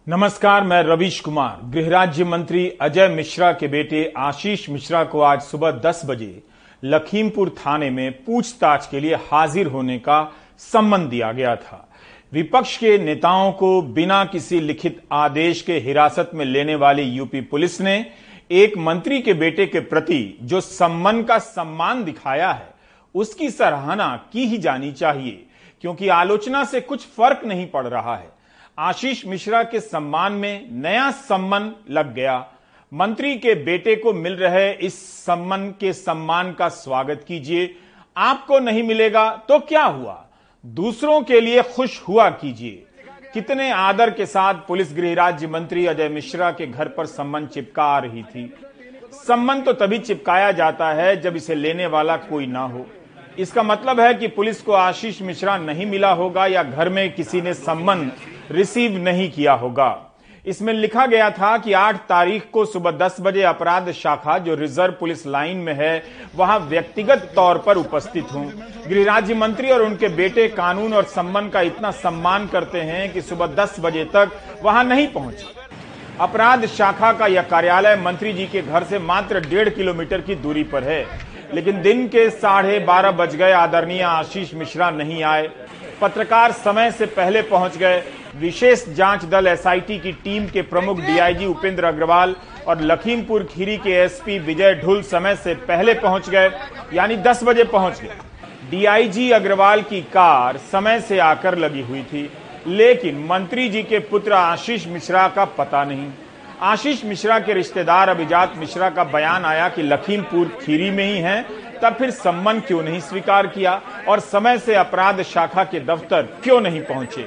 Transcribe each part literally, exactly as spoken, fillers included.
नमस्कार, मैं रवीश कुमार। गृह राज्य मंत्री अजय मिश्रा के बेटे आशीष मिश्रा को आज सुबह दस बजे लखीमपुर थाने में पूछताछ के लिए हाजिर होने का सम्मन दिया गया था। विपक्ष के नेताओं को बिना किसी लिखित आदेश के हिरासत में लेने वाली यूपी पुलिस ने एक मंत्री के बेटे के प्रति जो सम्मान का सम्मान दिखाया है, उसकी सराहना की ही जानी चाहिए, क्योंकि आलोचना से कुछ फर्क नहीं पड़ रहा है। आशीष मिश्रा के सम्मान में नया सम्मान लग गया। मंत्री के बेटे को मिल रहे इस सम्मान के सम्मान का स्वागत कीजिए। आपको नहीं मिलेगा तो क्या हुआ, दूसरों के लिए खुश हुआ कीजिए। कितने आदर के साथ पुलिस गृह राज्य मंत्री अजय मिश्रा के घर पर सम्मान चिपका रही थी। सम्मान तो तभी चिपकाया जाता है जब इसे लेने वाला कोई ना हो। इसका मतलब है कि पुलिस को आशीष मिश्रा नहीं मिला होगा या घर में किसी ने सम्मान रिसीव नहीं किया होगा। इसमें लिखा गया था कि आठ तारीख को सुबह दस बजे अपराध शाखा जो रिजर्व पुलिस लाइन में है, वहां व्यक्तिगत तौर पर उपस्थित हूं। गृह राज्य मंत्री और उनके बेटे कानून और सम्मान का इतना सम्मान करते हैं कि सुबह दस बजे तक वहां नहीं पहुंचे। अपराध शाखा का यह कार्यालय मंत्री जी के घर से मात्र डेढ़ किलोमीटर की दूरी पर है, लेकिन दिन के साढ़े बारह बज गए, आदरणीय आशीष मिश्रा नहीं आए। पत्रकार समय से पहले पहुंच गए। विशेष जांच दल एस आई टी की टीम के प्रमुख D I G Upendra Agrawal और लखीमपुर खीरी के एस पी विजय ढुल समय से पहले पहुंच गए, यानी दस बजे पहुंच गए। डी आई जी अग्रवाल की कार समय से आकर लगी हुई थी, लेकिन मंत्री जी के पुत्र आशीष मिश्रा का पता नहीं। आशीष मिश्रा के रिश्तेदार अभिजात मिश्रा का बयान आया कि लखीमपुर खीरी में ही हैं, तब फिर सम्मान क्यों नहीं स्वीकार किया और समय से अपराध शाखा के दफ्तर क्यों नहीं पहुंचे।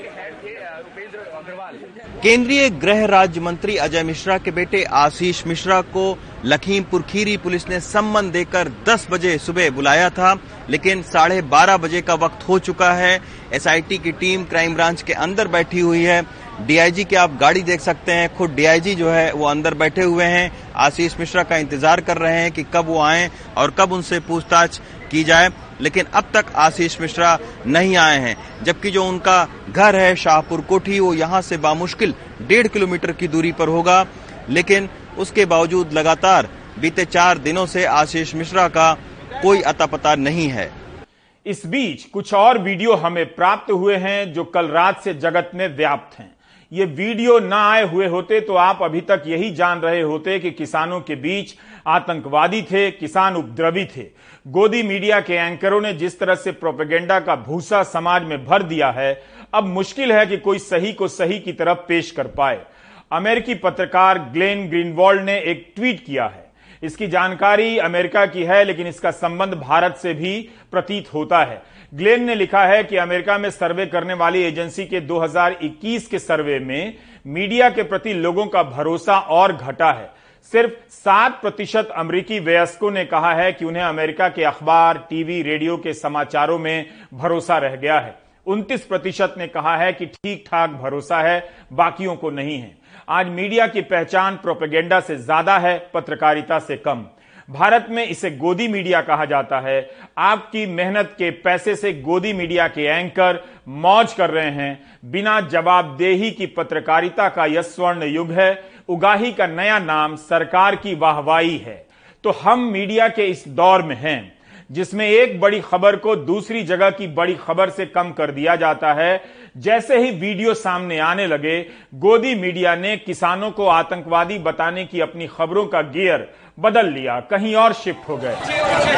केंद्रीय गृह राज्य मंत्री अजय मिश्रा के बेटे आशीष मिश्रा को लखीमपुर खीरी पुलिस ने सम्मन देकर दस बजे सुबह बुलाया था, लेकिन साढ़े बारह बजे का वक्त हो चुका है। एस आई टी की टीम क्राइम ब्रांच के अंदर बैठी हुई है। डी आई जी की आप गाड़ी देख सकते हैं, खुद डी आई जी जो है वो अंदर बैठे हुए हैं। आशीष मिश्रा का इंतजार कर रहे हैं कि कब वो आएं और कब उनसे पूछताछ की जाए, लेकिन अब तक आशीष मिश्रा नहीं आए हैं। जबकि जो उनका घर है शाहपुर कोठी, वो यहाँ से बामुश्किल डेढ़ किलोमीटर की दूरी पर होगा, लेकिन उसके बावजूद लगातार बीते चार दिनों से आशीष मिश्रा का कोई अता पता नहीं है। इस बीच कुछ और वीडियो हमें प्राप्त हुए हैं जो कल रात से जगत में व्याप्त हैं। ये वीडियो ना आए हुए होते तो आप अभी तक यही जान रहे होते कि किसानों के बीच आतंकवादी थे, किसान उपद्रवी थे। गोदी मीडिया के एंकरों ने जिस तरह से प्रोपेगेंडा का भूसा समाज में भर दिया है, अब मुश्किल है कि कोई सही को सही की तरफ पेश कर पाए। अमेरिकी पत्रकार ग्लेन ग्रीनवॉल्ड ने एक ट्वीट किया है। इसकी जानकारी अमेरिका की है, लेकिन इसका संबंध भारत से भी प्रतीत होता है। ग्लेन ने लिखा है कि अमेरिका में सर्वे करने वाली एजेंसी के दो हज़ार इक्कीस के सर्वे में मीडिया के प्रति लोगों का भरोसा और घटा है। सिर्फ सात प्रतिशत अमेरिकी वयस्कों ने कहा है कि उन्हें अमेरिका के अखबार, टीवी, रेडियो के समाचारों में भरोसा रह गया है। उनतीस प्रतिशत ने कहा है कि ठीक ठाक भरोसा है, बाकियों को नहीं है। आज मीडिया की पहचान प्रोपेगेंडा से ज्यादा है, पत्रकारिता से कम। भारत में इसे गोदी मीडिया कहा जाता है। आपकी मेहनत के पैसे से गोदी मीडिया के एंकर मौज कर रहे हैं। बिना जवाबदेही की पत्रकारिता का यह स्वर्ण युग है। उगाही का नया नाम सरकार की वाहवाही है। तो हम मीडिया के इस दौर में हैं जिसमें एक बड़ी खबर को दूसरी जगह की बड़ी खबर से कम कर दिया जाता है। जैसे ही वीडियो सामने आने लगे, गोदी मीडिया ने किसानों को आतंकवादी बताने की अपनी खबरों का गियर बदल लिया, कहीं और शिफ्ट हो गए।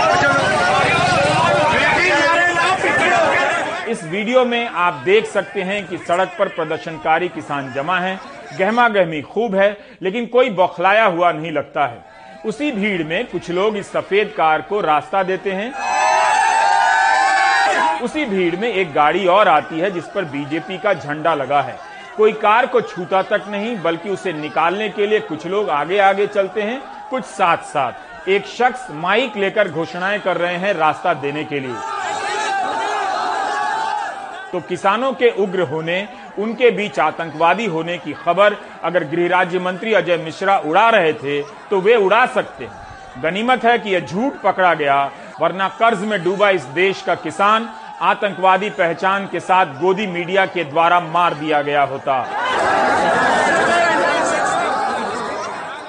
इस वीडियो में आप देख सकते हैं कि सड़क पर प्रदर्शनकारी किसान जमा हैं। गहमा गहमी खूब है, लेकिन कोई बौखलाया हुआ नहीं लगता है। उसी भीड़ में कुछ लोग इस सफेद कार को रास्ता देते हैं। उसी भीड़ में एक गाड़ी और आती है जिस पर बीजेपी का झंडा लगा है। कोई कार को छूता तक नहीं, बल्कि उसे निकालने के लिए कुछ लोग आगे आगे चलते हैं, कुछ साथ साथ। एक शख्स माइक लेकर घोषणाएं कर रहे हैं रास्ता देने के लिए। तो किसानों के उग्र होने, उनके बीच आतंकवादी होने की खबर अगर गृह राज्य मंत्री अजय मिश्रा उड़ा रहे थे तो वे उड़ा सकते हैं। गनीमत है कि यह झूठ पकड़ा गया, वरना कर्ज में डूबा इस देश का किसान आतंकवादी पहचान के साथ गोदी मीडिया के द्वारा मार दिया गया होता।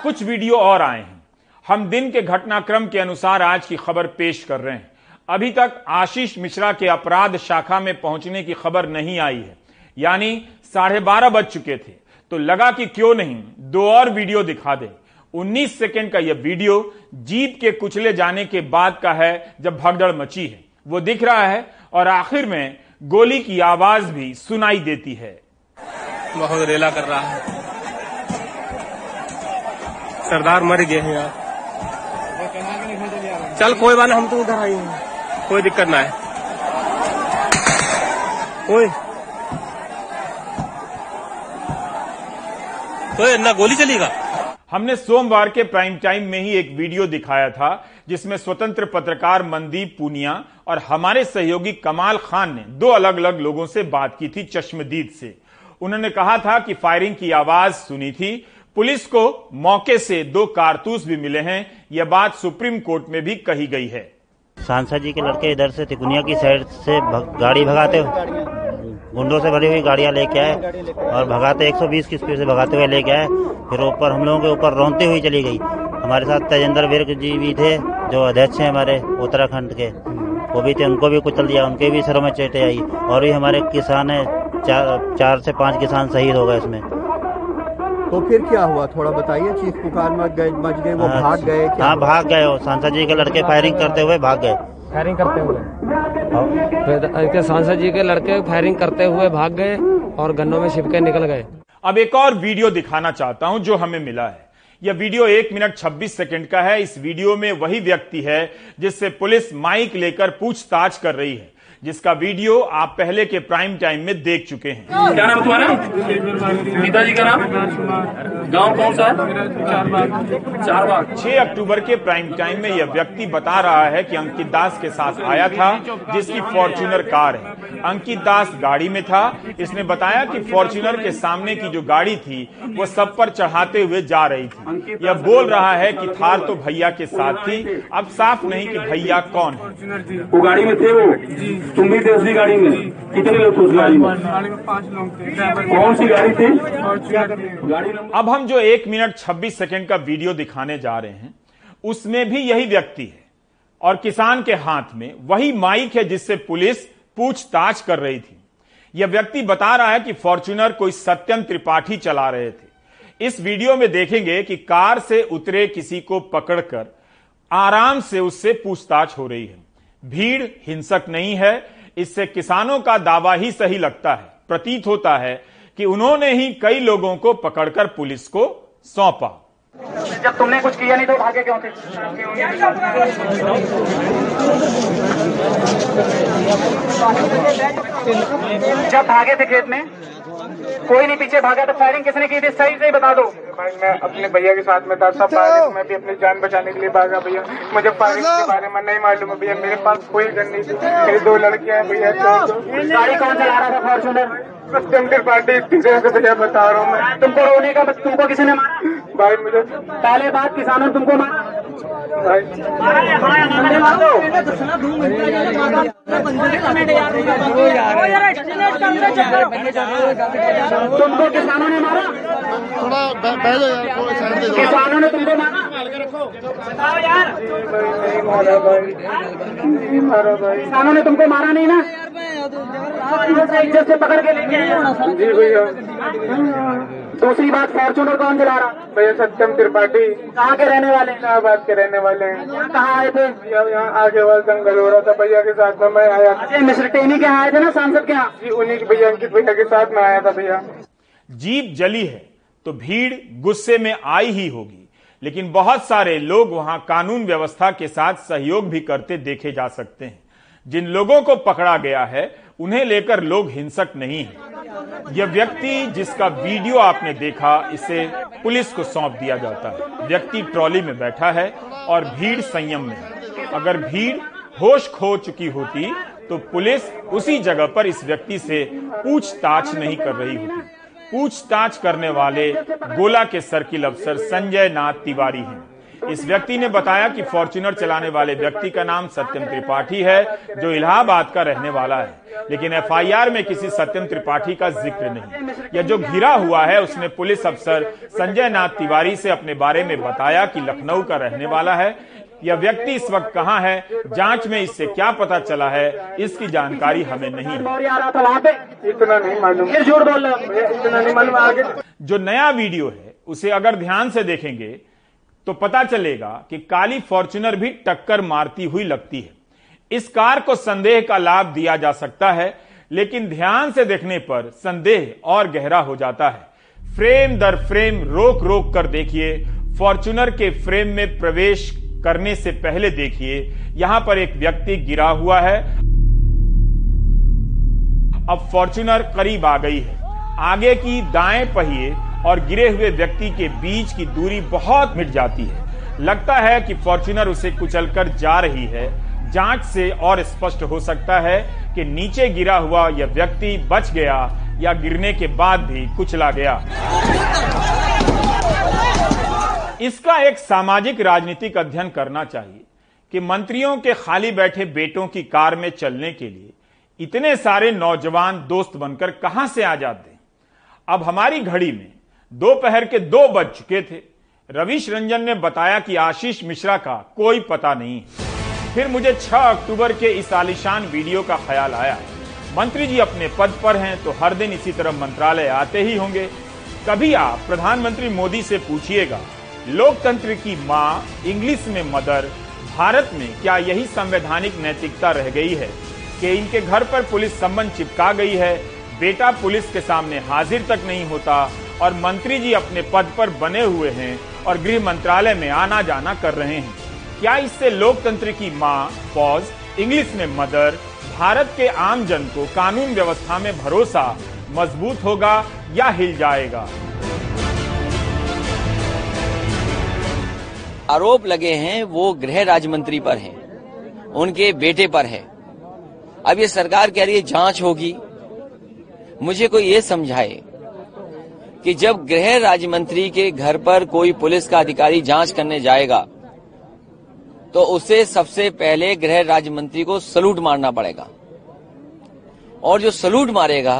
कुछ वीडियो और आए हैं। हम दिन के घटनाक्रम के अनुसार आज की खबर पेश कर रहे हैं। अभी तक आशीष मिश्रा के अपराध शाखा में पहुंचने की खबर नहीं आई है, यानी साढ़े बारह बज चुके थे। तो लगा कि क्यों नहीं दो और वीडियो दिखा दे। उन्नीस सेकंड का यह वीडियो जीप के कुचले जाने के बाद का है, जब भगदड़ मची है। वो दिख रहा है और आखिर में गोली की आवाज भी सुनाई देती है। बहुत रेला कर रहा है, सरदार मर गए हैं यार। चल कोई बात नहीं, हम तो उधर आए हैं, कोई दिक्कत ना है। कोई कोई ना गोली चलेगा। हमने सोमवार के प्राइम टाइम में ही एक वीडियो दिखाया था जिसमें स्वतंत्र पत्रकार मनदीप पूनिया और हमारे सहयोगी कमाल खान ने दो अलग अलग लोगों से बात की थी चश्मदीद से। उन्होंने कहा था कि फायरिंग की आवाज सुनी थी। पुलिस को मौके से दो कारतूस भी मिले हैं। यह बात सुप्रीम कोर्ट में भी कही गई है। सांसद जी के लड़के इधर से तिकुनिया की साइड से भग, गाड़ी भगाते हुए गुंडों से भरी हुई गाड़ियां लेके आए और भगाते एक सौ बीस की स्पीड से भगाते हुए लेके आए। फिर ऊपर हम लोगों के ऊपर रौंदते हुई चली गई। हमारे साथ तेजेंद्र विर्क जी भी थे, जो अध्यक्ष हैं हमारे उत्तराखंड के, वो भी थे। उनको भी कुचल दिया, उनके भी सरों में चोटें आई। और भी हमारे किसान है, चार, चार से पांच किसान शहीद हो गए इसमें। तो फिर क्या हुआ, थोड़ा बताइए। चीख पुकार मच गए मच गए वो हाँ, भाग गए क्या? हाँ भाग गए। वो सांसद जी के लड़के फायरिंग करते हुए भाग गए। फायरिंग करते हुए फिर सांसद जी के लड़के फायरिंग करते हुए भाग गए और गन्नों में छिप के निकल गए। अब एक और वीडियो दिखाना चाहता हूं जो हमें मिला है। यह वीडियो एक मिनट छब्बीस सेकंड का है। इस वीडियो में वही व्यक्ति है जिससे पुलिस माइक लेकर पूछताछ कर रही है, जिसका वीडियो आप पहले के प्राइम टाइम में देख चुके हैं। क्या नाम तुम्हारा? पिताजी का नाम? गांव कौन सा? चार बाग। छह अक्टूबर के प्राइम टाइम में यह व्यक्ति बता रहा है कि अंकित दास के साथ आया था, जिसकी फॉर्च्यूनर कार है। अंकित दास गाड़ी में था। इसने बताया कि फॉर्च्यूनर के सामने की जो गाड़ी थी वो सब पर चढ़ाते हुए जा रही थी। यह बोल रहा है कि थार तो भैया के साथ थी। अब साफ नहीं कि भैया कौन है। वो गाड़ी में थे? वो तुम भी थे उसी गाड़ी में? कितने लोग थे उस गाड़ी में? गाड़ी में पांच लोग थे। कौन सी गाड़ी थी? गाड़ी अब हम जो एक मिनट छब्बीस सेकंड का वीडियो दिखाने जा रहे हैं उसमें भी यही व्यक्ति है और किसान के हाथ में वही माइक है जिससे पुलिस पूछताछ कर रही थी। यह व्यक्ति बता रहा है कि फॉर्च्यूनर कोई सत्यम त्रिपाठी चला रहे थे। इस वीडियो में देखेंगे कि कार से उतरे किसी को पकड़कर आराम से उससे पूछताछ हो रही है। भीड़ हिंसक नहीं है। इससे किसानों का दावा ही सही लगता है। प्रतीत होता है कि उन्होंने ही कई लोगों को पकड़कर पुलिस को सौंपा। जब तुमने कुछ किया नहीं तो भागे क्यों थे? जब भागे थे खेत में कोई नहीं पीछे भागा तो फायरिंग किसने की थी? सही सही बता दो। भाई मैं अपने भैया के साथ में था, सब फायरिंग, मैं भी अपनी जान बचाने के लिए भागा भैया। मुझे फायरिंग के बारे में नहीं मालूम है भैया। मेरे पास कोई गन नहीं थी। मेरी दो लड़कियां हैं भैया। गाड़ी कौन चला रहा था? फॉर्च्यूनर। सत्यम त्रिपाठी इतने से भैया बता रहा हूँ मैं। तुमको रोने का तुमको किसी ने मारा? भाई मुझे पहले बात किसानों ने तुमको मारा? भाई तुमको किसानों ने मारा? थोड़ा बहलो यार, कोई साइड दे दो। किसानों ने तुमको मारा? बताओ यार। नहीं मारा भाई, नहीं मारा भाई। किसानों ने तुमको मारा नहीं ना? इज्जत से पकड़ के लेके आए। जी भैया। दूसरी बात, फॉर्च्यूनर कौन चला रहा? भैया सत्यम त्रिपाठी। कहाँ के रहने वाले? इलाहाबाद के रहने वाले हैं। कहाँ आए थे? यहाँ आगे वाला दंगल हो रहा था भैया के साथ में मैं आया। अजय मिश्र टेनी के यहाँ आए थे ना, सांसद के यहाँ? जी उन्हीं के भैया, अंकित भैया के साथ में आया था भैया। जीप जली है तो भीड़ गुस्से में आई ही होगी, लेकिन बहुत सारे लोग वहां कानून व्यवस्था के साथ सहयोग भी करते देखे जा सकते हैं। जिन लोगों को पकड़ा गया है उन्हें लेकर लोग हिंसक नहीं हैं। यह व्यक्ति जिसका वीडियो आपने देखा, इसे पुलिस को सौंप दिया जाता है। व्यक्ति ट्रॉली में बैठा है और भीड़ संयम में है। अगर भीड़ होश खो चुकी होती तो पुलिस उसी जगह पर इस व्यक्ति से पूछताछ नहीं कर रही होती। पूछताछ करने वाले गोला के सर्किल अफसर संजय नाथ तिवारी हैं। इस व्यक्ति ने बताया कि फॉर्च्यूनर चलाने वाले व्यक्ति का नाम सत्यम त्रिपाठी है, जो इलाहाबाद का रहने वाला है, लेकिन एफ आई आर में किसी सत्यम त्रिपाठी का जिक्र नहीं। यह जो घिरा हुआ है, उसने पुलिस अफसर संजय नाथ तिवारी से अपने बारे में बताया कि लखनऊ का रहने वाला है। यह व्यक्ति इस वक्त कहां है, जांच में इससे क्या पता चला है, इसकी जानकारी हमें नहीं है। इतना नहीं मालूम, झूठ बोल रहा है, इतना नहीं मालूम। आगे जो नया वीडियो है उसे अगर ध्यान से देखेंगे तो पता चलेगा कि काली फॉर्च्यूनर भी टक्कर मारती हुई लगती है। इस कार को संदेह का लाभ दिया जा सकता है, लेकिन ध्यान से देखने पर संदेह और गहरा हो जाता है। फ्रेम दर फ्रेम रोक रोक कर देखिए। फॉर्च्यूनर के फ्रेम में प्रवेश करने से पहले देखिए, यहां पर एक व्यक्ति गिरा हुआ है। अब फॉर्च्यूनर करीब आ गई है। आगे की दाएं पहिए और गिरे हुए व्यक्ति के बीच की दूरी बहुत मिट जाती है। लगता है कि फॉर्च्यूनर उसे कुचलकर जा रही है। जांच से और स्पष्ट हो सकता है कि नीचे गिरा हुआ यह व्यक्ति बच गया या गिरने के बाद भी कुचला गया। इसका एक सामाजिक राजनीतिक अध्ययन करना चाहिए कि मंत्रियों के खाली बैठे बेटों की कार में चलने के लिए इतने सारे नौजवान दोस्त बनकर कहां से आ जाते हैं। अब हमारी घड़ी में दोपहर के दो बज चुके थे। रवीश रंजन ने बताया कि आशीष मिश्रा का कोई पता नहीं। फिर मुझे छह अक्टूबर के इस आलीशान वीडियो का ख्याल आया। मंत्री जी अपने पद पर हैं तो हर दिन इसी तरह मंत्रालय आते ही होंगे। कभी आप प्रधानमंत्री मोदी से पूछिएगा, लोकतंत्र की मां, इंग्लिश में मदर, भारत में क्या यही संवैधानिक नैतिकता रह गई है कि इनके घर पर पुलिस सम्मन चिपका गई है, बेटा पुलिस के सामने हाजिर तक नहीं होता और मंत्री जी अपने पद पर बने हुए हैं और गृह मंत्रालय में आना जाना कर रहे हैं। क्या इससे लोकतंत्र की मां, फौज, इंग्लिश में मदर, भारत के आम जन को कानून व्यवस्था में भरोसा मजबूत होगा या हिल जाएगा? आरोप लगे हैं वो गृह राज्य मंत्री पर हैं, उनके बेटे पर है। अब ये सरकार कह रही है जांच होगी। मुझे कोई ये समझाए कि जब गृह राज्य मंत्री के घर पर कोई पुलिस का अधिकारी जांच करने जाएगा तो उसे सबसे पहले गृह राज्य मंत्री को सलूट मारना पड़ेगा, और जो सलूट मारेगा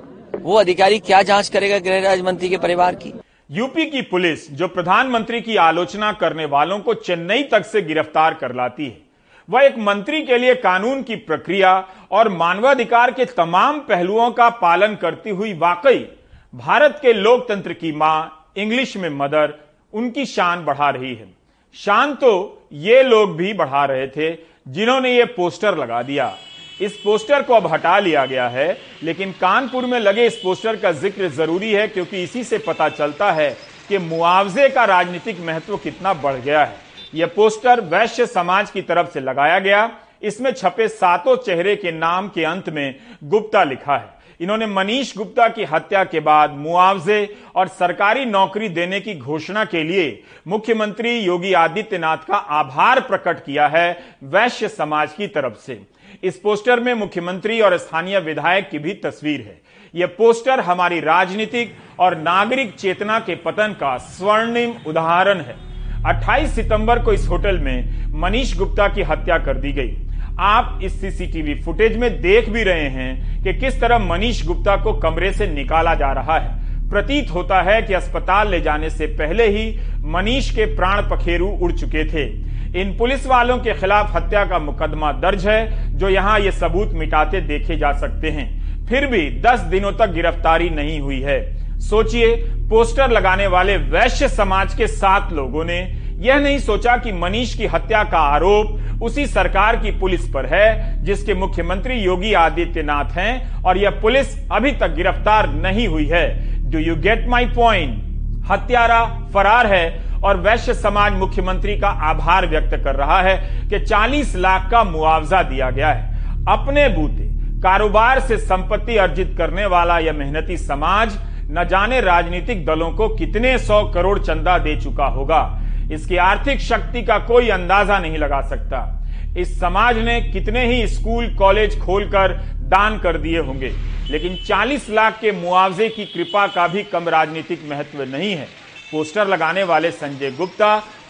वो अधिकारी क्या जांच करेगा गृह राज्य मंत्री के परिवार की? यूपी की पुलिस जो प्रधानमंत्री की आलोचना करने वालों को चेन्नई तक से गिरफ्तार कर लाती है, वह एक मंत्री के लिए कानून की प्रक्रिया और मानवाधिकार के तमाम पहलुओं का पालन करती हुई वाकई भारत के लोकतंत्र की मां, इंग्लिश में मदर, उनकी शान बढ़ा रही है। शान तो ये लोग भी बढ़ा रहे थे जिन्होंने ये पोस्टर लगा दिया। इस पोस्टर को अब हटा लिया गया है, लेकिन कानपुर में लगे इस पोस्टर का जिक्र जरूरी है क्योंकि इसी से पता चलता है कि मुआवजे का राजनीतिक महत्व कितना बढ़ गया है। यह पोस्टर वैश्य समाज की तरफ से लगाया गया। इसमें छपे सातों चेहरे के नाम के अंत में गुप्ता लिखा है। इन्होंने मनीष गुप्ता की हत्या के बाद मुआवजे और सरकारी नौकरी देने की घोषणा के लिए मुख्यमंत्री योगी आदित्यनाथ का आभार प्रकट किया है वैश्य समाज की तरफ से। इस पोस्टर में मुख्यमंत्री और स्थानीय विधायक की भी तस्वीर है। यह पोस्टर हमारी राजनीतिक और नागरिक चेतना के पतन का स्वर्णिम उदाहरण है। अट्ठाईस सितंबर को इस होटल में मनीष गुप्ता की हत्या कर दी गई। आप इस C C T V footage में देख भी रहे हैं कि किस तरह मनीष गुप्ता को कमरे से निकाला जा रहा है। प्रतीत होता है कि अस्पताल ले जाने से पहले ही मनीष के प्राण पखेरु उड़ चुके थे। इन पुलिस वालों के खिलाफ हत्या का मुकदमा दर्ज है, जो यहां ये सबूत मिटाते देखे जा सकते हैं। फिर भी दस दिनों तक गिरफ्तारी नहीं हुई है। सोचिए, पोस्टर लगाने वाले वैश्य समाज के सात लोगों ने यह नहीं सोचा कि मनीष की हत्या का आरोप उसी सरकार की पुलिस पर है जिसके मुख्यमंत्री योगी आदित्यनाथ हैं, और यह पुलिस अभी तक गिरफ्तार नहीं हुई है। Do you get my point? हत्यारा फरार है और वैश्य समाज मुख्यमंत्री का आभार व्यक्त कर रहा है कि चालीस लाख का मुआवजा दिया गया है। अपने बूते कारोबार से संपत्ति अर्जित करने वाला यह मेहनती समाज न जाने राजनीतिक दलों को कितने सौ करोड़ चंदा दे चुका होगा। इसकी आर्थिक शक्ति का कोई अंदाजा नहीं लगा सकता। इस समाज ने कितने ही स्कूल कॉलेज खोलकर दान कर दिए होंगे, लेकिन चालीस लाख के मुआवजे की कृपा का भी कम राजनीतिक महत्व नहीं है। पोस्टर लगाने वाले संजय गुप्ता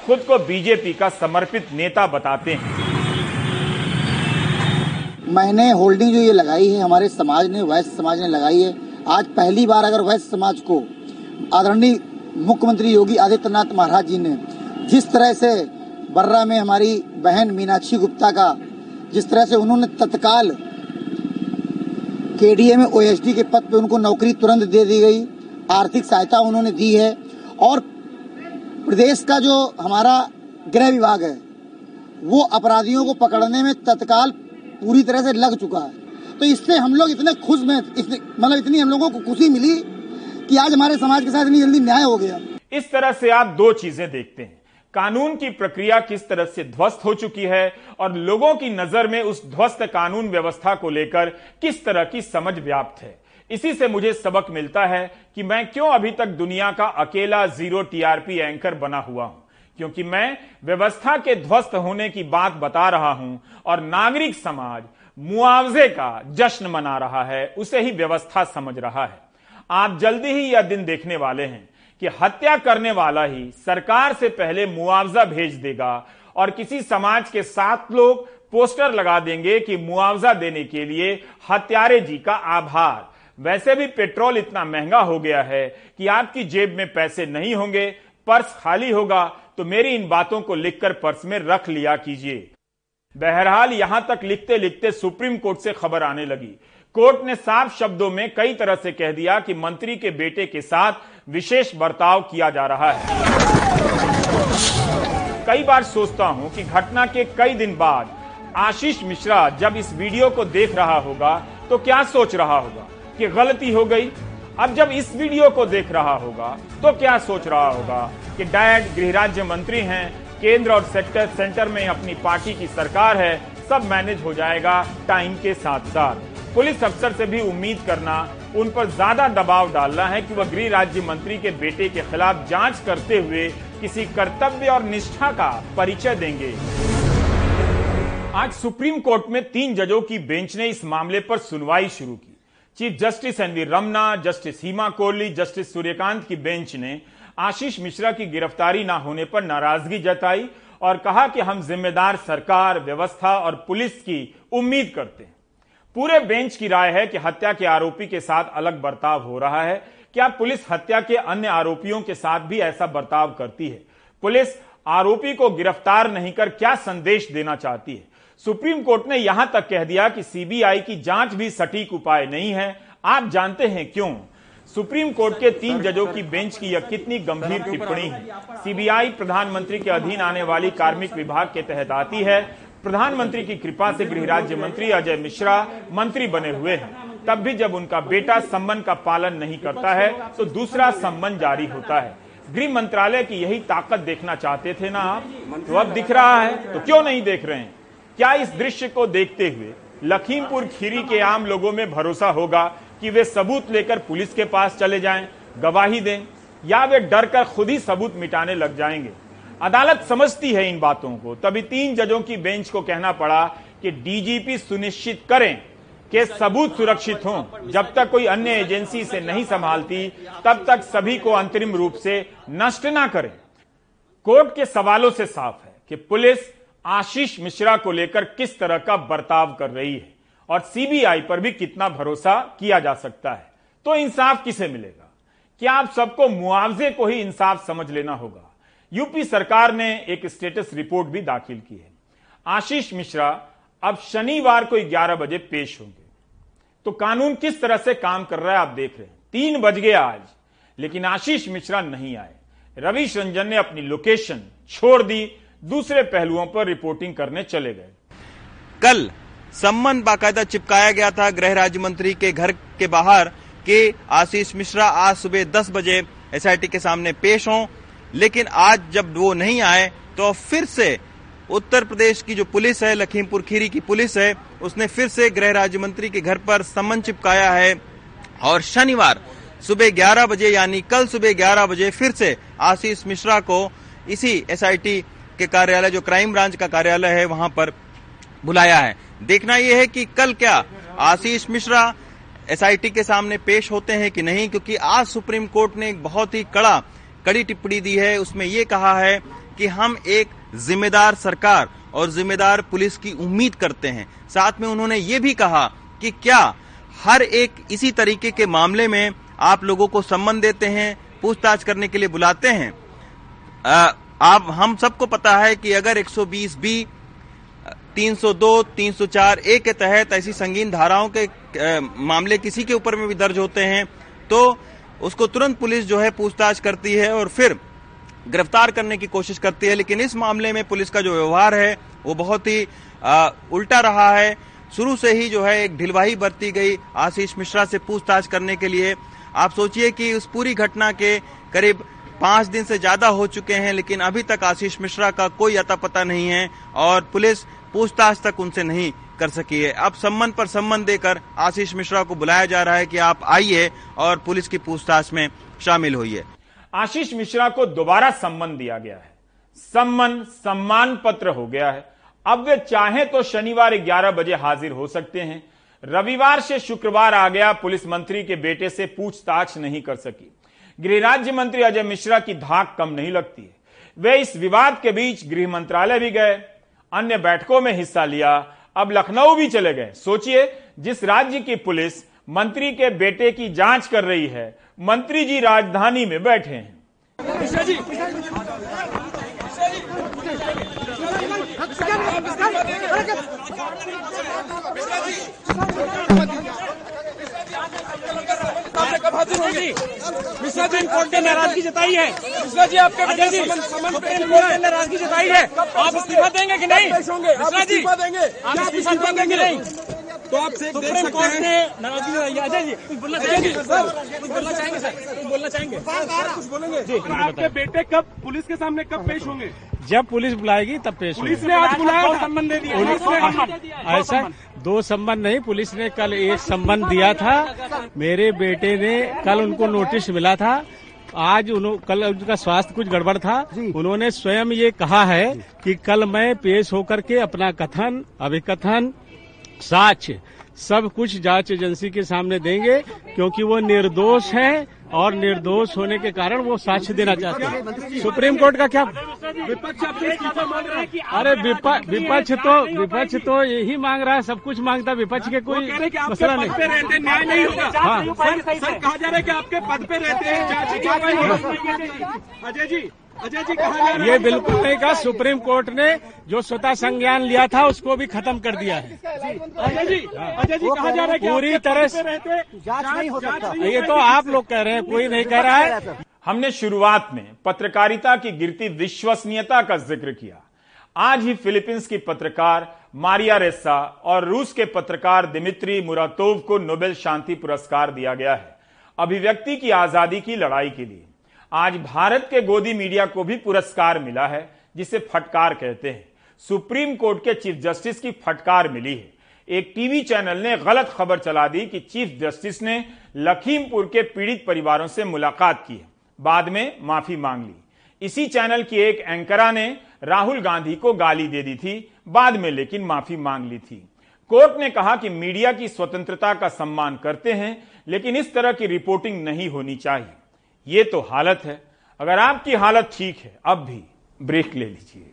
खुद को बीजेपी का समर्पित नेता बताते हैं। मैंने होल्डिंग जो ये लगाई है हमारे समाज ने, वैश्य समाज ने लगाई है। आज पहली बार अगर वैश्य समाज को आदरणीय मुख्यमंत्री योगी आदित्यनाथ महाराज जी ने जिस तरह से बर्रा में हमारी बहन मीनाक्षी गुप्ता का जिस तरह से उन्होंने तत्काल केडीए में ओएसडी के पद पे उनको नौकरी तुरंत दे दी गई, आर्थिक सहायता उन्होंने दी है और प्रदेश का जो हमारा गृह विभाग है वो अपराधियों को पकड़ने में तत्काल पूरी तरह से लग चुका है। तो इससे हम लोग इतने खुश में मतलब इतनी हम लोगों को खुशी मिली कि आज हमारे समाज के साथ इतनी जल्दी न्याय हो गया। इस तरह से आप दो चीजें देखते हैं, कानून की प्रक्रिया किस तरह से ध्वस्त हो चुकी है और लोगों की नजर में उस ध्वस्त कानून व्यवस्था को लेकर किस तरह की समझ व्याप्त है। इसी से मुझे सबक मिलता है कि मैं क्यों अभी तक दुनिया का अकेला जीरो टीआरपी एंकर बना हुआ हूं, क्योंकि मैं व्यवस्था के ध्वस्त होने की बात बता रहा हूं और नागरिक समाज मुआवजे का जश्न मना रहा है, उसे ही व्यवस्था समझ रहा है। आप जल्दी ही यह दिन देखने वाले हैं कि हत्या करने वाला ही सरकार से पहले मुआवजा भेज देगा और किसी समाज के सात लोग पोस्टर लगा देंगे कि मुआवजा देने के लिए हत्यारे जी का आभार। वैसे भी पेट्रोल इतना महंगा हो गया है कि आपकी जेब में पैसे नहीं होंगे, पर्स खाली होगा, तो मेरी इन बातों को लिखकर पर्स में रख लिया कीजिए। बहरहाल यहां तक लिखते लिखते सुप्रीम कोर्ट से खबर आने लगी। कोर्ट ने साफ शब्दों में कई तरह से कह दिया कि मंत्री के बेटे के साथ विशेष बर्ताव किया जा रहा है। कई बार सोचता हूं कि घटना के कई दिन बाद आशीष मिश्रा जब इस वीडियो को देख रहा होगा तो क्या सोच रहा होगा कि गलती हो गई। अब जब इस वीडियो को देख रहा होगा तो क्या सोच रहा होगा कि डैड गृह राज्य मंत्री हैं, केंद्र और सेक्टर सेंटर में अपनी पार्टी की सरकार है, सब मैनेज हो जाएगा टाइम के साथ साथ। पुलिस अफसर से भी उम्मीद करना, उन पर ज्यादा दबाव डालना है कि वह गृह राज्य मंत्री के बेटे के खिलाफ जांच करते हुए किसी कर्तव्य और निष्ठा का परिचय देंगे। आज सुप्रीम कोर्ट में तीन जजों की बेंच ने इस मामले पर सुनवाई शुरू की। Chief justice N V Ramana, justice Hima Kohli, justice Suryakant की बेंच ने आशीष मिश्रा की गिरफ्तारी ना होने पर नाराजगी जताई और कहा कि हम जिम्मेदार सरकार, व्यवस्था और पुलिस की उम्मीद करते हैं। पूरे बेंच की राय है कि हत्या के आरोपी के साथ अलग बर्ताव हो रहा है। क्या पुलिस हत्या के अन्य आरोपियों के साथ भी ऐसा बर्ताव करती है? पुलिस आरोपी को गिरफ्तार नहीं कर क्या संदेश देना चाहती है? सुप्रीम कोर्ट ने यहां तक कह दिया कि सीबीआई की जांच भी सटीक उपाय नहीं है। आप जानते हैं क्यों? सुप्रीम कोर्ट के तीन जजों की बेंच की यह कितनी गंभीर टिप्पणी है। सीबीआई प्रधानमंत्री के अधीन आने वाली कार्मिक विभाग के तहत आती है। प्रधानमंत्री की कृपा से गृह राज्य मंत्री अजय मिश्रा मंत्री बने हुए हैं। तब भी जब उनका बेटा संबंध का पालन नहीं करता है तो दूसरा संबंध जारी होता है। गृह मंत्रालय की यही ताकत देखना चाहते थे ना आप, तो अब दिख रहा है, तो क्यों नहीं देख रहे हैं? क्या इस दृश्य को देखते हुए लखीमपुर खीरी के आम लोगों में भरोसा होगा कि वे सबूत लेकर पुलिस के पास चले जाएं, गवाही दें, या वे डर कर खुद ही सबूत मिटाने लग जाएंगे? अदालत समझती है इन बातों को, तभी तीन जजों की बेंच को कहना पड़ा कि डीजीपी सुनिश्चित करें कि सबूत सुरक्षित हों। जब तक कोई अन्य एजेंसी इसे नहीं संभालती तब तक सभी को अंतरिम रूप से नष्ट ना करें। कोर्ट के सवालों से साफ है कि पुलिस आशीष मिश्रा को लेकर किस तरह का बर्ताव कर रही है और सीबीआई पर भी कितना भरोसा किया जा सकता है। तो इंसाफ किसे मिलेगा? क्या आप सबको मुआवजे को ही इंसाफ समझ लेना होगा? यूपी सरकार ने एक स्टेटस रिपोर्ट भी दाखिल की है। आशीष मिश्रा अब शनिवार को ग्यारह बजे पेश होंगे। तो कानून किस तरह से काम कर रहा है आप देख रहे हैं। तीन बज गए आज, लेकिन आशीष मिश्रा नहीं आए। रवीश रंजन ने अपनी लोकेशन छोड़ दी, दूसरे पहलुओं पर रिपोर्टिंग करने चले गए। कल सम्मन बाकायदा चिपकाया गया था गृह राज्य मंत्री के घर के बाहर कि आशीष मिश्रा आज सुबह दस बजे एसआईटी के सामने पेश हों, लेकिन आज जब वो नहीं आए तो फिर से उत्तर प्रदेश की जो पुलिस है, लखीमपुर खीरी की पुलिस है, उसने फिर से गृह राज्य मंत्री के घर पर सम्मन चिपकाया है और शनिवार सुबह ग्यारह बजे यानी कल सुबह ग्यारह बजे फिर से आशीष मिश्रा को इसी एसआईटी के कार्यालय, जो क्राइम ब्रांच का कार्यालय है, वहां पर बुलाया है। देखना यह है कि कल क्या आशीष मिश्रा एसआईटी के सामने पेश होते हैं कि नहीं, क्योंकि आज सुप्रीम कोर्ट ने एक बहुत ही कड़ा कड़ी टिप्पणी दी है। उसमें यह कहा है कि हम एक जिम्मेदार सरकार और जिम्मेदार पुलिस की उम्मीद करते हैं। साथ में उन्होंने ये भी कहा कि क्या हर एक इसी तरीके के मामले में आप लोगों को सम्मन देते हैं, पूछताछ करने के लिए बुलाते हैं? आ, आप हम सबको पता है कि अगर एक सौ बीस बी, तीन सौ दो, तीन सौ चार ए के तहत ऐसी संगीन धाराओं के आ, मामले किसी के ऊपर में भी दर्ज होते हैं तो उसको तुरंत पुलिस जो है पूछताछ करती है और फिर गिरफ्तार करने की कोशिश करती है। लेकिन इस मामले में पुलिस का जो व्यवहार है वो बहुत ही आ, उल्टा रहा है। शुरू से ही जो है एक ढिलवाही बरती गई आशीष मिश्रा से पूछताछ करने के लिए। आप सोचिए कि उस पूरी घटना के करीब पांच दिन से ज्यादा हो चुके हैं, लेकिन अभी तक आशीष मिश्रा का कोई अता पता नहीं है और पुलिस पूछताछ तक उनसे नहीं कर सकी है। अब सम्मन पर सम्मन देकर आशीष मिश्रा को बुलाया जा रहा है कि आप आइए और पुलिस की पूछताछ में शामिल होइए। आशीष मिश्रा को दोबारा सम्मन दिया गया है। सम्मन सम्मान पत्र हो गया है। अब वे चाहें तो शनिवार ग्यारह बजे हाजिर हो सकते हैं। रविवार से शुक्रवार आ गया, पुलिस मंत्री के बेटे से पूछताछ नहीं कर सकी। गृह राज्य मंत्री अजय मिश्रा की धाक कम नहीं लगती है। वे इस विवाद के बीच गृह मंत्रालय भी गए, अन्य बैठकों में हिस्सा लिया, अब लखनऊ भी चले गए। सोचिए, जिस राज्य की पुलिस मंत्री के बेटे की जांच कर रही है, मंत्री जी राजधानी में बैठे हैं। मिश्रा जी, कोर्ट ने नाराजगी जताई है। मिश्रा जी, आपके बेटे जी सुप्रीम कोर्ट ने नाराजगी जताई है, आप इस्तीफा देंगे कि नहीं? मिश्रा जी, आप इस्तीफा देंगे कि नहीं? तो आप सुप्रीम कोर्ट ने नाराजगी जताई है। अजय जी, कुछ बोलना चाहेंगे? कुछ बोलना चाहेंगे सर? कुछ बोलना चाहेंगे? कुछ बोलेंगे जी? आपके बेटे कब पुलिस के सामने कब पेश होंगे? जब पुलिस बुलाएगी तब पेश होंगे। पुलिस ने आज बुलाया, सम्मन दे दिया। ऐसा दो सम्मन नहीं, पुलिस ने कल एक सम्मन दिया था। मेरे बेटे ने कल उनको नोटिस मिला था। आज उन्होंने कल उनका स्वास्थ्य कुछ गड़बड़ था, उन्होंने स्वयं ये कहा है कि कल मैं पेश होकर के अपना कथन, अभिकथन, साक्ष्य सब कुछ जांच एजेंसी के सामने देंगे, क्योंकि वो निर्दोष हैं और निर्दोष होने के कारण वो साक्ष्य देना चाहते हैं। सुप्रीम कोर्ट का क्या विपक्ष आपसे इस्तीफा मांग रहा है कि अरे विपक्ष तो विपक्ष तो यही मांग रहा है, सब कुछ मांगता, विपक्ष के कोई मसला नहीं। रहते न्याय नहीं होगा। हाँ, सर, सर कहा जा रहा है कि आपके पद पे रहते हैं, जांच की कार्रवाई होगी। अजय जी, अजय जी कहा जा रहा है, ये बिल्कुल नहीं कहा। सुप्रीम कोर्ट ने जो स्वतः संज्ञान लिया था उसको भी खत्म कर दिया है। अजय जी, अजय जी कहा जा रहा है कि पूरी तरह से जांच नहीं हो सकता। ये तो आप लोग कह रहे हैं, कोई नहीं कह रहा है। हमने शुरुआत में पत्रकारिता की गिरती विश्वसनीयता का जिक्र किया। आज ही फिलीपींस की पत्रकार मारिया रेसा और रूस के पत्रकार दिमित्री मुरातोव को नोबेल शांति पुरस्कार दिया गया है अभिव्यक्ति की आजादी की लड़ाई के लिए। आज भारत के गोदी मीडिया को भी पुरस्कार मिला है, जिसे फटकार कहते हैं। सुप्रीम कोर्ट के चीफ जस्टिस की फटकार मिली है। एक टीवी चैनल ने गलत खबर चला दी कि चीफ जस्टिस ने लखीमपुर के पीड़ित परिवारों से मुलाकात की है, बाद में माफी मांग ली। इसी चैनल की एक एंकरा ने राहुल गांधी को गाली दे दी थी, बाद में लेकिन माफी मांग ली थी। कोर्ट ने कहा कि मीडिया की स्वतंत्रता का सम्मान करते हैं, लेकिन इस तरह की रिपोर्टिंग नहीं होनी चाहिए। ये तो हालत है। अगर आपकी हालत ठीक है, अब भी ब्रेक ले लीजिए।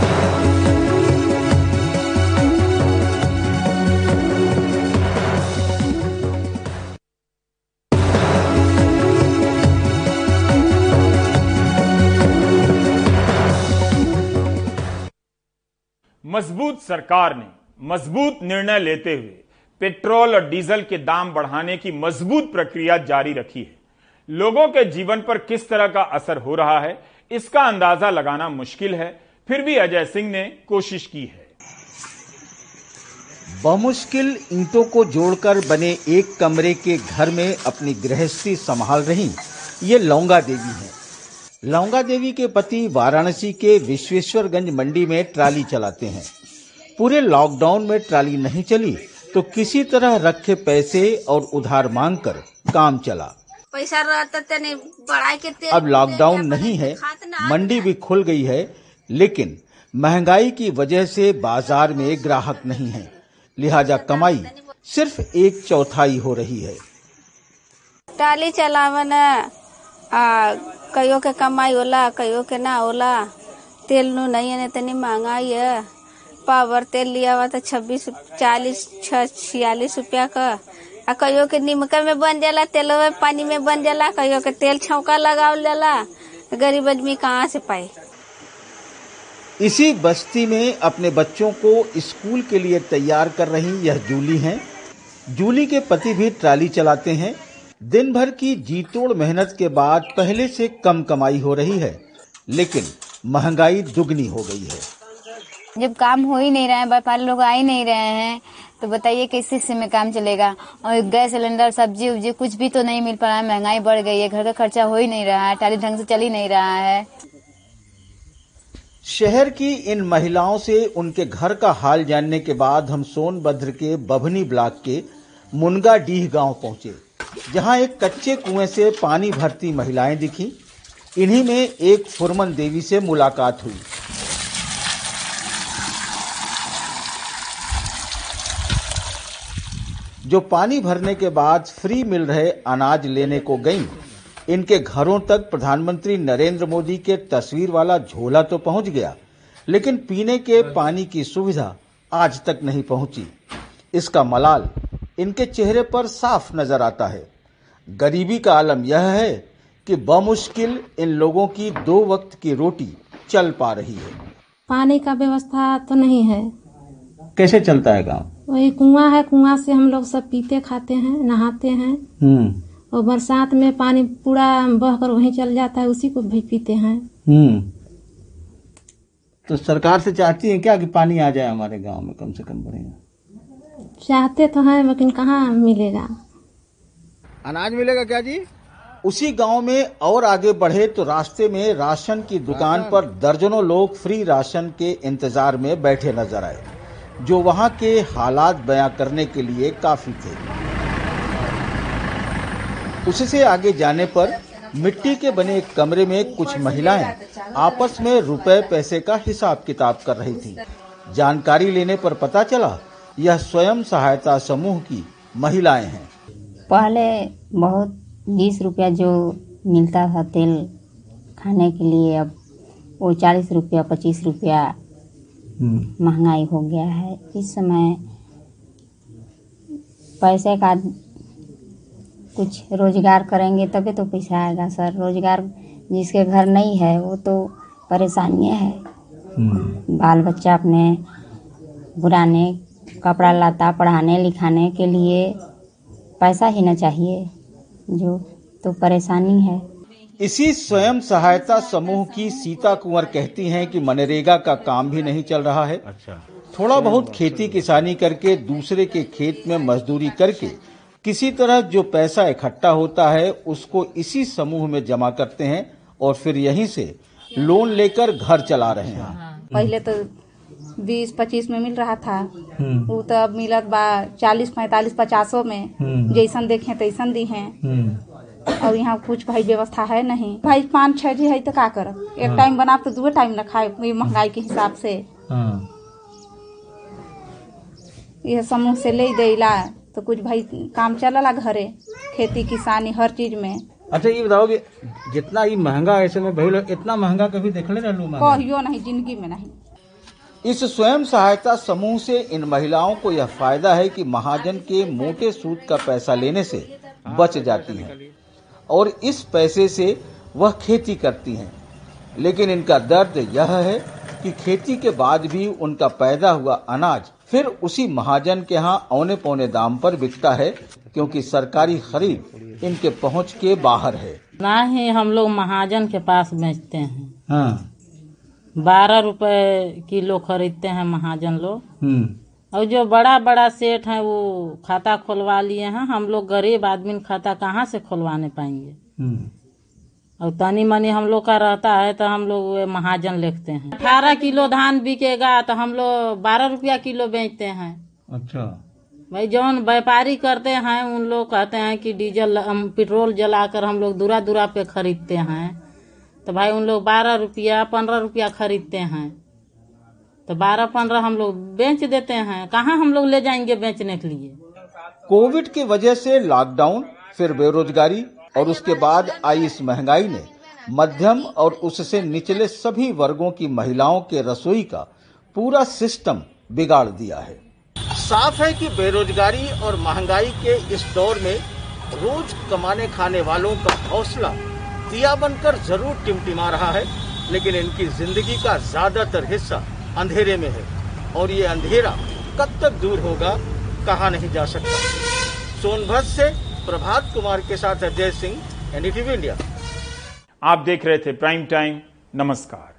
मजबूत सरकार ने मजबूत निर्णय लेते हुए पेट्रोल और डीजल के दाम बढ़ाने की मजबूत प्रक्रिया जारी रखी है। लोगों के जीवन पर किस तरह का असर हो रहा है, इसका अंदाजा लगाना मुश्किल है, फिर भी अजय सिंह ने कोशिश की है। बमुश्किल ईंटों को जोड़कर बने एक कमरे के घर में अपनी गृहस्थी संभाल रही ये लौंगा देवी हैं। लौंगा देवी के पति वाराणसी के विश्वेश्वरगंज मंडी में ट्राली चलाते हैं। पूरे लॉकडाउन में ट्राली नहीं चली तो किसी तरह रखे पैसे और उधार मांगकर काम चला। पैसा रहता नहीं बढ़ाई के। अब लॉकडाउन नहीं है, मंडी भी खुल गई है, लेकिन महंगाई की वजह से बाजार में ग्राहक नहीं है, लिहाजा कमाई सिर्फ एक चौथाई हो रही है। ट्राली चलावन कईयों के कमाई होला, कईयों के ना होला, तेल नो नहीं है, इतनी महंगाई है। पावर तेल लिया हुआ था छब्बीस चालीस छियालीस रुपया का। कहियो के नीमक में बन जाला, तेल में पानी में बन जाला, कहियो के तेल छौका लगावल जाला। गरीब आदमी कहाँ से पाए। इसी बस्ती में अपने बच्चों को स्कूल के लिए तैयार कर रही यह जूली हैं। जूली के पति भी ट्राली चलाते हैं। दिन भर की जीतोड़ मेहनत के बाद पहले से कम कमाई हो रही है, लेकिन महंगाई दुगनी हो गई है। जब काम हो ही नहीं रहा है, व्यापारी लोग आ ही नहीं रहे हैं, तो बताइए किस से में काम चलेगा। और गैस सिलेंडर, सब्जी उब्जी कुछ भी तो नहीं मिल पा रहा है, महंगाई बढ़ गई है, घर का खर्चा हो ही नहीं रहा है, ट्राली ढंग से चल ही नहीं रहा है। शहर की इन महिलाओं से उनके घर का हाल जानने के बाद हम सोनभद्र के बभनी ब्लॉक के मुनगाडीह गांव पहुंचे, जहां एक कच्चे कुएं से पानी भरती महिलाएं दिखी। इन्हीं में एक फुरमन देवी से मुलाकात हुई। जो पानी भरने के बाद फ्री मिल रहे अनाज लेने को गईं। इनके घरों तक प्रधानमंत्री नरेंद्र मोदी के तस्वीर वाला झोला तो पहुंच गया, लेकिन पीने के पानी की सुविधा आज तक नहीं पहुंची। इसका मलाल इनके चेहरे पर साफ नजर आता है। गरीबी का आलम यह है कि बमुश्किल इन लोगों की दो वक्त की रोटी चल पा रही है। पानी का व्यवस्था तो नहीं है। कैसे चलता है गांव? वही कुआं है, कुआं से हम लोग सब पीते खाते हैं, नहाते हैं। हम्म। और बरसात में पानी पूरा बहकर वहीं चल जाता है, उसी को भी पीते हैं। हम्म। तो सरकार से चाहती है क्या कि पानी आ जाए हमारे गांव में, कम से कम बढ़ेगा? चाहते तो हैं, लेकिन कहाँ मिलेगा। अनाज मिलेगा क्या जी? उसी गांव में और आगे बढ़े तो रास्ते में राशन की दुकान पर दर्जनों लोग फ्री राशन के इंतजार में बैठे नजर आए, जो वहां के हालात बयां करने के लिए काफी थे। उससे आगे जाने पर मिट्टी के बने एक कमरे में कुछ महिलाएं आपस में रुपए पैसे का हिसाब किताब कर रही थीं। जानकारी लेने पर पता चला यह स्वयं सहायता समूह की महिलाएं हैं। पहले बहुत बीस रुपया जो मिलता था तेल खाने के लिए, अब वो चालीस रुपया पच्चीस रुपया महंगाई हो गया है। इस समय पैसे का कुछ रोजगार करेंगे तभी तो पैसा आएगा सर। रोजगार जिसके घर नहीं है वो तो परेशानियां है। बाल बच्चा अपने बुराने कपड़ा लता पढ़ाने लिखाने के लिए पैसा ही न चाहिए, जो तो परेशानी है। इसी स्वयं सहायता समूह की सीता कुंवर कहती हैं कि मनरेगा का काम भी नहीं चल रहा है। अच्छा। थोड़ा बहुत खेती किसानी करके दूसरे के खेत में मजदूरी करके किसी तरह जो पैसा इकट्ठा होता है उसको इसी समूह में जमा करते हैं और फिर यहीं से लोन लेकर घर चला रहे हैं। पहले तो बीस पच्चीस में मिल रहा था, वो तो अब मिलत बा चालीस पैंतालीस पचासों में। जैसन देखे तैसन दी हैं। और यहाँ कुछ भाई व्यवस्था है नहीं। भाई पाँच छह जी है तो क्या करब, एक टाइम बना तो दो टाइम न खाए महंगाई के हिसाब से। यह समूह से ले देला तो कुछ भाई काम चलला घरे, खेती किसानी हर चीज में। अच्छा ये बताओ कि जितना ये महंगा ऐसे में भइल, इतना महंगा कभी देखले रहलू? कहियो नहीं, जिंदगी में नहीं। इस स्वयं सहायता समूह से इन महिलाओं को यह फायदा है कि महाजन के मोटे सूद का पैसा लेने से बच जाती हैं और इस पैसे से वह खेती करती हैं। लेकिन इनका दर्द यह है कि खेती के बाद भी उनका पैदा हुआ अनाज फिर उसी महाजन के यहाँ औने पौने दाम पर बिकता है, क्योंकि सरकारी खरीद इनके पहुँच के बाहर है। ना ही हम लोग महाजन के पास बेचते हैं। हाँ। बारह रुपए किलो खरीदते हैं महाजन लोग। और जो बड़ा बड़ा सेठ है वो खाता खुलवा लिए हैं। हम लोग गरीब आदमी खाता कहाँ से खुलवाने पाएंगे। और तनी मनी हम लोग का रहता है तो हम लोग महाजन लिखते हैं। अठारह किलो धान बिकेगा तो हम लोग बारह रुपया किलो बेचते हैं। अच्छा। भाई जौन व्यापारी करते हैं उन लोग कहते हैं कि डीजल पेट्रोल जलाकर हम लोग दूरा दूरा पे खरीदते हैं, तो भाई उन लोग बारह रुपया पंद्रह रुपया खरीदते हैं, तो बारह पंद्रह हम लोग बेच देते हैं। कहाँ हम लोग ले जाएंगे बेचने के लिए। कोविड की वजह से लॉकडाउन, फिर बेरोजगारी और उसके बाद आई इस महंगाई ने मध्यम और उससे निचले सभी वर्गों की महिलाओं के रसोई का पूरा सिस्टम बिगाड़ दिया है। साफ है कि बेरोजगारी और महंगाई के इस दौर में रोज कमाने खाने वालों का हौसला दिया बनकर जरूर टिमटिमा रहा है, लेकिन इनकी जिंदगी का ज्यादातर हिस्सा अंधेरे में है और ये अंधेरा कब तक दूर होगा कहा नहीं जा सकता। सोनभद्र से प्रभात कुमार के साथ अजय सिंह, एनडीटीवी इंडिया। आप देख रहे थे प्राइम टाइम। नमस्कार।